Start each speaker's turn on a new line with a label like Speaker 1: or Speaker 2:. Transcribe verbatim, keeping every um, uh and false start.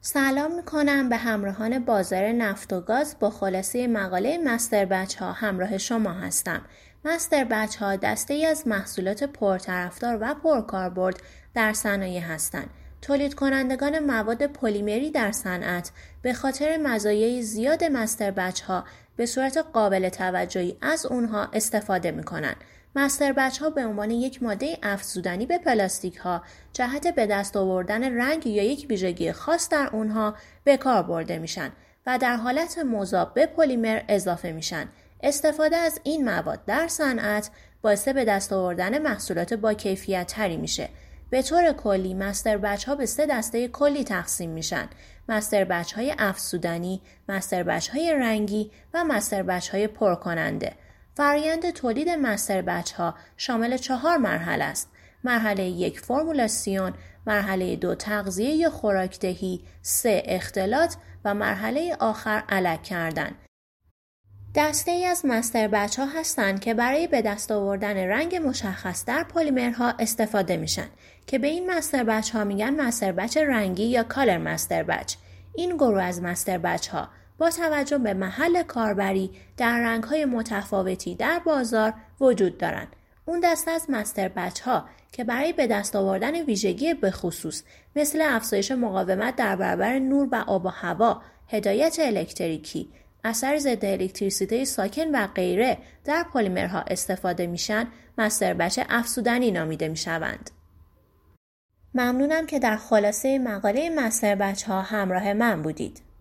Speaker 1: سلام میکنم به همراهان بازار نفت و گاز. با خلاصه مقاله مستر بچ ها همراه شما هستم. مستر بچ ها دسته ای از محصولات پرطرفدار و پرکاربرد در صنایع هستند. تولید کنندگان مواد پلیمری در صنعت به خاطر مزایای زیاد مستر بچ ها به صورت قابل توجهی از اونها استفاده میکنن. مستر بچ ها به عنوان یک ماده افزودنی به پلاستیک ها جهت به دست آوردن رنگ یا یک ویژگی خاص در اونها به کار برده میشن و در حالت مضاد به پلیمر اضافه میشن. استفاده از این مواد در صنعت باعث به دست آوردن محصولات با کیفیت تری میشه. به طور کلی مستر بچ ها به سه دسته کلی تقسیم میشن: مستر بچ های افزودنی، مستر بچ های رنگی و مستر بچ های پرکننده. فرآیند تولید مستر بچ ها شامل چهار مرحله است: مرحله یک فرمولاسیون، مرحله دو تغذیه یا خوراکدهی، سه اختلاط و مرحله آخر علک کردن. دسته ای از مستر بچ ها هستند که برای به دست آوردن رنگ مشخص در پلیمرها استفاده میشن که به این مستر بچ ها میگن مستر بچ رنگی یا کالر مستر بچ. این گروه از مستر بچ ها با توجه به محل کاربری در رنگ‌های متفاوتی در بازار وجود دارند. اون دسته از مستر بچ ها که برای به دست آوردن ویژگی به خصوص مثل افزایش مقاومت در برابر نور و آب و هوا، هدایت الکتریکی، اثر ضد الکتریسیته ساکن و غیره در پلیمرها استفاده میشن، مستر بچ افزودنی نامیده میشوند. ممنونم که در خلاصه مقاله مستر بچ ها همراه من بودید.